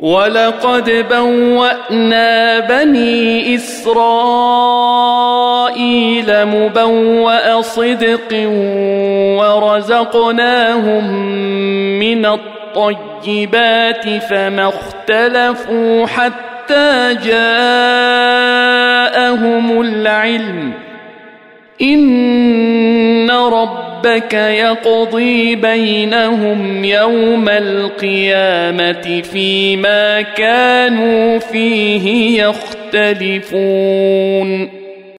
ولقد بوأنا بني إسرائيل مبوأ صدق ورزقناهم من الطيبات فما اختلفوا حتى جاءهم العلم إن ربك يقضي بينهم يوم القيامة فيما كانوا فيه يختلفون